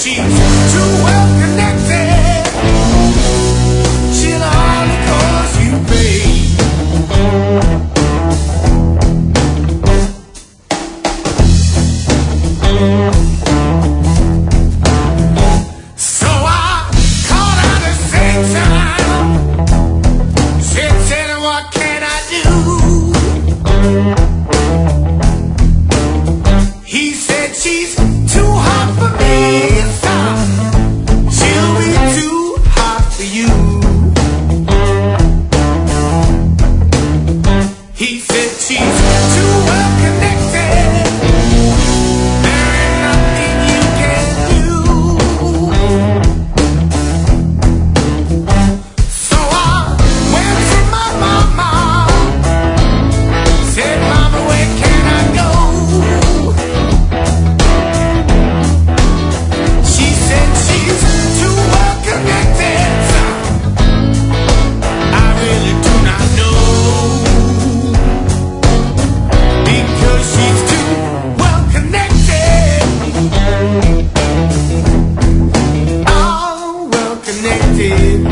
she's too well connected. She'll only cause you pain. So I called out the same time. Said, what can I do? He said, she's too hot for me. Stop. She'll be too hot for you. He said, she's too well connected. There ain't nothing you can do. So I went to my mama. Said, mama, where can I go? She said, she's too well connected. I really do not know. Because she's too well connected. Oh, well connected.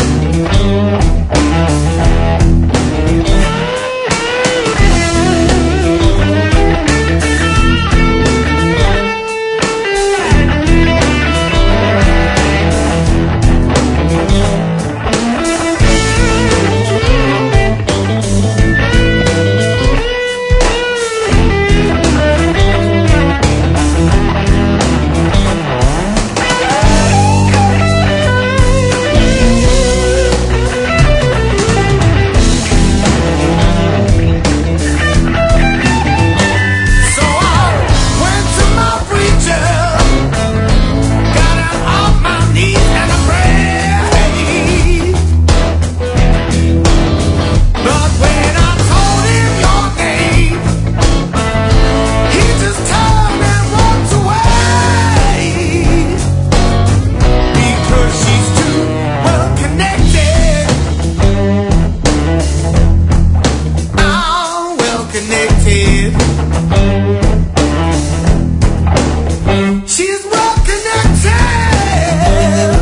She's well connected.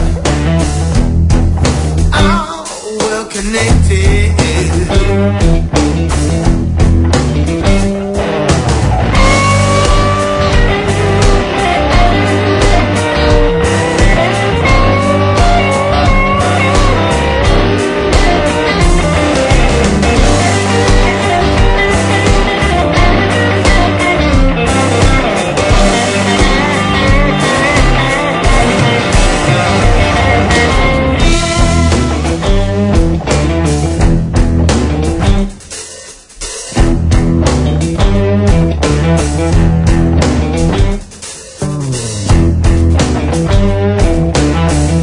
Oh, well connected.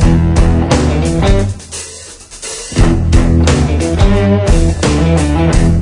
Thank you.